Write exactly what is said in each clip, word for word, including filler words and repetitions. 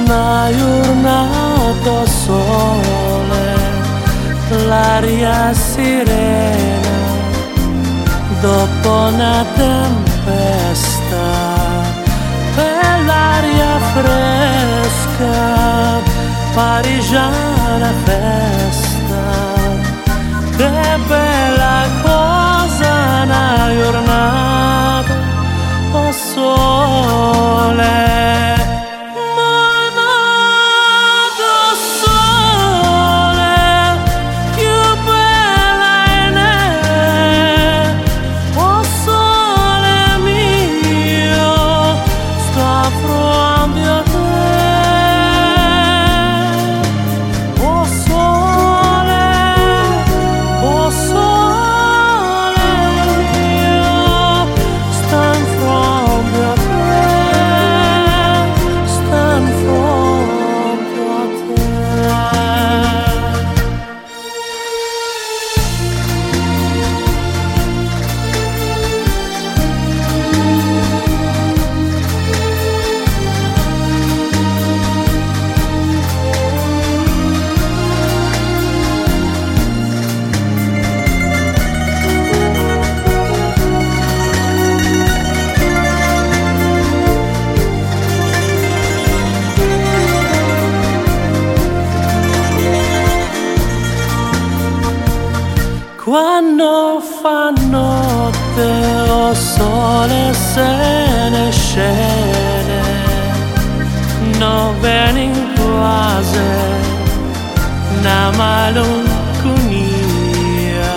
una giornata sole, l'aria serena dopo una tempesta, per l'aria fresca, pariggiana festa, che bella cosa una giornata o sole. Quando fa notte o sole se ne scende, non viene in quasi una malinconia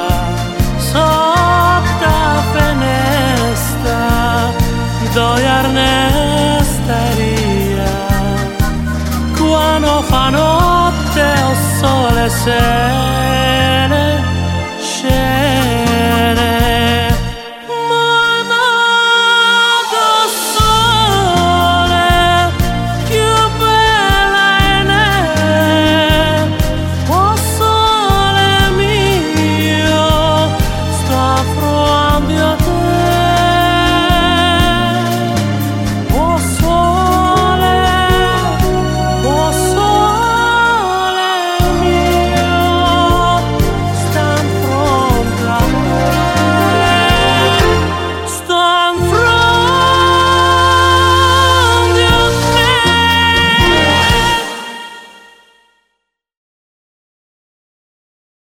sotto la finestra dove arnestaria. Quando fa notte o sole se